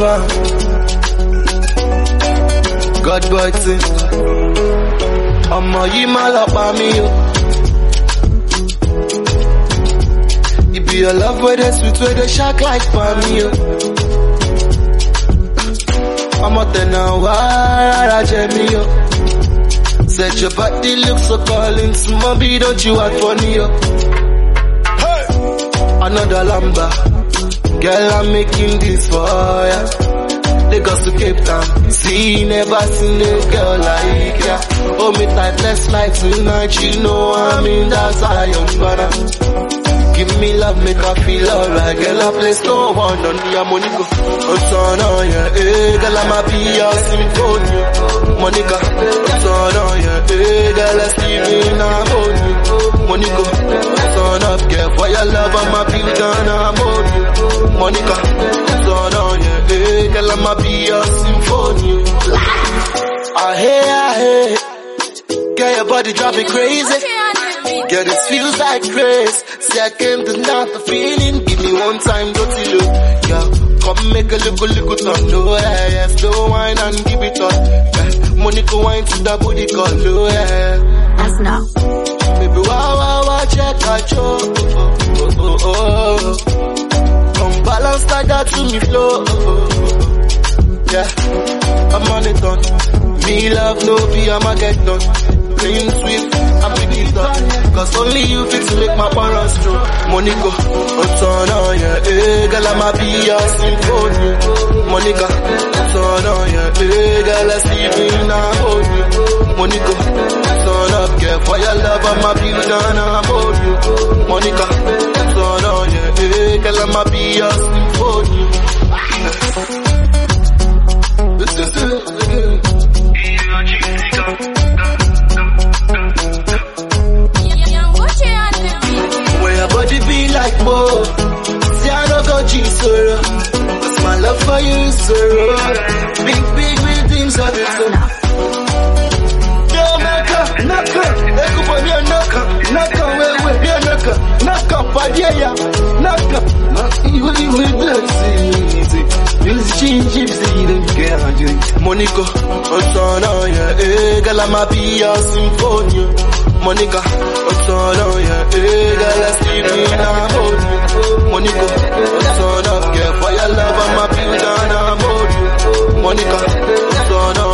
man. God boy thing. I'ma yi mal up on me, yo. It be your love where they sweet, where they shock like for me, yo. I'm out there now, why Jamie, yo. Said your body looks so calling, so mommy, don't you act funny, yo. Hey! Another lamba, girl, I'm making this for ya. Lagos to Cape Town, see, never seen a girl like ya. Hold me tight, let's slide tonight, you know I'm in that Zion, brother. Give me love, make her feel alright. Girl, I place no one on the Monica. What's on ya? Girl, I'ma be your symphony. Monica, what's on ya? Girl, let's live in harmony. Monica, what's on up? Girl, for your love, I'ma be down harmony. Monica, what's on ya? Girl, I'ma be your symphony. I hear. Girl, your body driving crazy. Girl, this feels like grace. See, I came to not the feeling. Give me one time, go to look. Yeah, come make a little turn. No, yeah, slow wine and give it up. Yeah, Monica wine to the booty call. No, yeah. That's now. Baby, wow, check out your. Oh. Come balance like that to me flow. Yeah, I'm on it on. Me love, no be, I'ma get done. Playing sweet, I'm picking it up. Cause only you fit to make my parents true. Monica, what's on ya? Girl, I'ma be your symphony. Monica, what's on ya? Girl, let's leave in harmony. Monica, what's on up? Girl, for your love, I'ma be down harmony. Monica, what's on ya? Girl, I'ma be your symphony. This is it. Like more, see I don't go G-Soro. Cause my love for you is so raw. Big dreams of it so. Yo, knocker, eko for me a knocker, knocker, padia, knocker. You blessing, you'll change if you don't care. Monica, what's on ya? Girl, I'ma be your symphony. Monica, what's on ya? Girl, let's leave me now. Monica, what's on up? Girl, for your love, I'ma be down. Monica, what's on up?